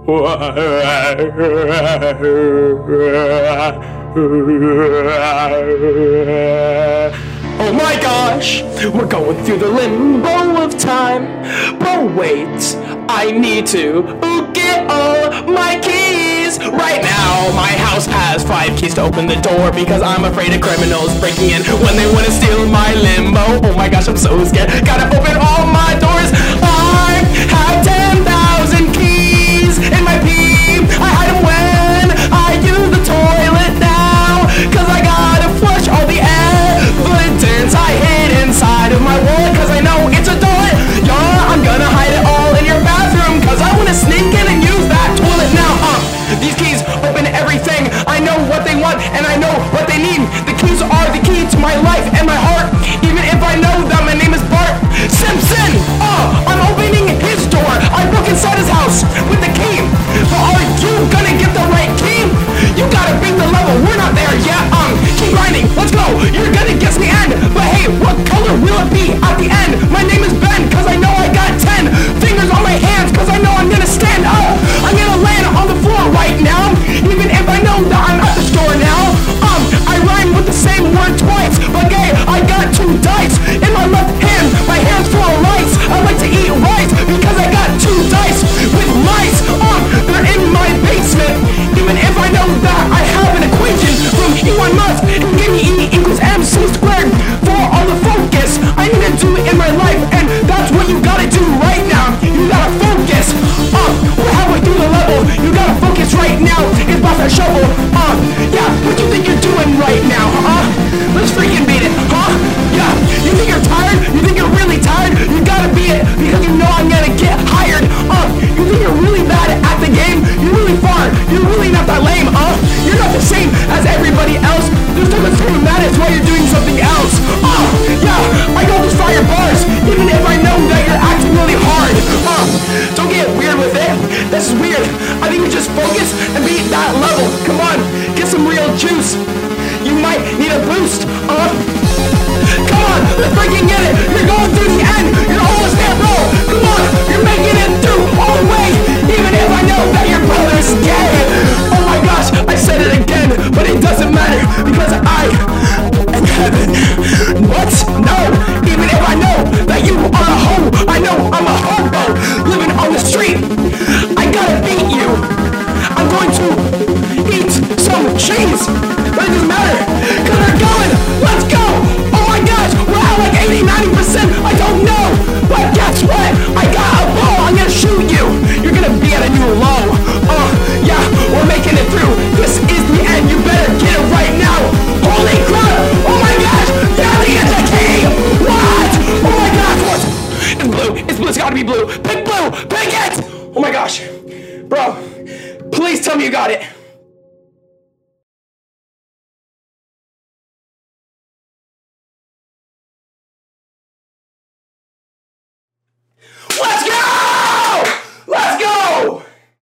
Oh my gosh, we're going through the limbo of time. But wait, I need to get all my keys. Right now, my house has 5 keys to open the door because I'm afraid of criminals breaking in when they want to steal my limo. Oh my gosh, I'm so scared. Gotta open all my doors. I have 10,000 keys in my pee. I hide them when I use the toilet now, cause I gotta flush all the evidence I hid inside of my wallet, cause I know it's a toilet. Yeah, I'm gonna hide it all in your bathroom, cause I wanna sneak in and use that toilet now. These keys open everything. I know what they want and I know what they need. The keys are the key to my life and my heart, even if I know that my name is Bart Simpson. I'm opening his door. I broke inside his house with the key. But are you gonna get the right key? You gotta beat the level. We're not there yet. Keep grinding. Let's go. You're gonna guess the end. But hey, what color will it be at the end? My name is Ben, cause I know I got 10 fingers on my hands, cause I know I'm gonna stand up. I'm gonna land on the floor right now, even if I know that I'm at the store now. I rhyme with the same word twice, but hey, I got 2 dice in my left hand. My hand's full of rice. I like to eat rice because I got 2 dice with mice. They're in my basement, even if I know that I have an equation from Elon Musk. And give me E equals MC squared for all the focus I need to do in my life, and that's what you gotta do right now. You gotta focus. We're halfway through the level. You gotta focus right now. It's about to shovel. Yeah, what do you think you're doing right now? Let's freaking beat it. Yeah, you think you're tired? You think you're really tired? You gotta beat it because you know I'm gonna get hired. You think you're really bad at the game? You're really far. You're really not that lame. You're not the same as everybody else. There's no concerning that is why you're doing something else. Yeah, I know those fire bars, even if I know that you're acting really hard. Don't get weird with it. This is weird. I think you just focus and beat that level. Come on, get some real juice. You might need a boost. Come on, let's freaking get it. You're going through the end. You're almost there, bro. Come on, you're making it through all the way, even if I know that your brother's dead. Oh my gosh, I said it again, but it doesn't matter because I am heaven. What? No, even if I know that you are a hoe, I know I'm a hobo living on the street. I gotta beat you. I'm going to eat some cheese. But it doesn't matter, cause they're going. Let's go. Oh my gosh, we're at like 80-90%. I don't know, but guess what? I got a ball. I'm gonna shoot you. You're gonna be at a new low. Yeah, we're making it through. This is the end. You better get it right now. Holy crap. Oh my gosh, Daddy is the key. What? Oh my gosh, what? It's blue. It's blue. It's gotta be blue. Pick blue. Pick it. Oh my gosh. Bro, please tell me you got it.